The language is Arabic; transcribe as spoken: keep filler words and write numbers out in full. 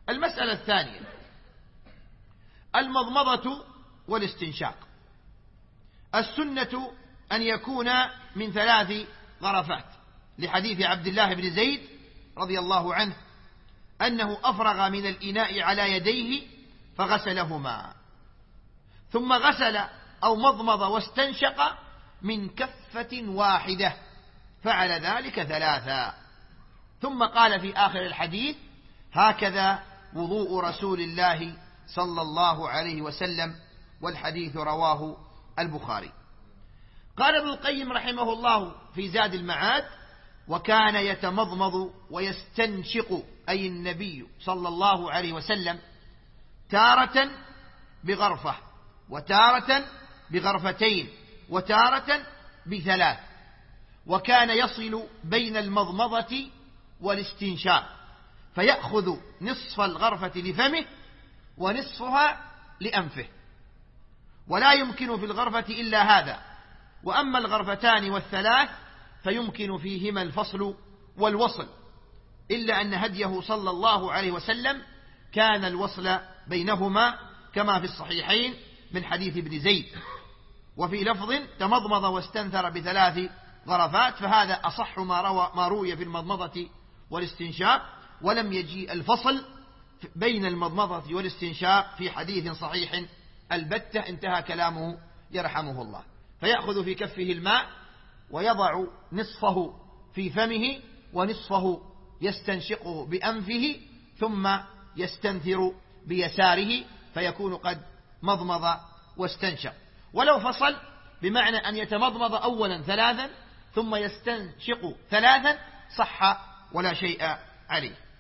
المسألة الثانية المضمضة والاستنشاق. السنة أن يكون من ثلاث غرفات، لحديث عبد الله بن زيد رضي الله عنه أنه أفرغ من الإناء على يديه فغسلهما، ثم غسل أو مضمض واستنشق من كفة واحدة، فعل ذلك ثلاثا، ثم قال في آخر الحديث: هكذا وضوء رسول الله صلى الله عليه وسلم، والحديث رواه البخاري. قال ابن القيم رحمه الله في زاد المعاد: وكان يتمضمض ويستنشق، أي النبي صلى الله عليه وسلم، تارة بغرفة، وتارة بغرفتين، وتارة بثلاث، وكان يصل بين المضمضة والاستنشاق، فيأخذ نصف الغرفة لفمه ونصفها لأنفه، ولا يمكن في الغرفة إلا هذا، وأما الغرفتان والثلاث فيمكن فيهما الفصل والوصل، إلا أن هديه صلى الله عليه وسلم كان الوصل بينهما كما في الصحيحين من حديث ابن زيد. وفي لفظ: تمضمض واستنثر بثلاث غرفات، فهذا أصح ما روى ما روي في المضمضة والاستنشاق، ولم يجيء الفصل بين المضمضة والاستنشاق في حديث صحيح البتة. انتهى كلامه يرحمه الله. فيأخذ في كفه الماء ويضع نصفه في فمه ونصفه يستنشقه بأنفه، ثم يستنثر بيساره، فيكون قد مضمض واستنشق. ولو فصل بمعنى أن يتمضمض أولا ثلاثا ثم يستنشق ثلاثا صح ولا شيء عليه.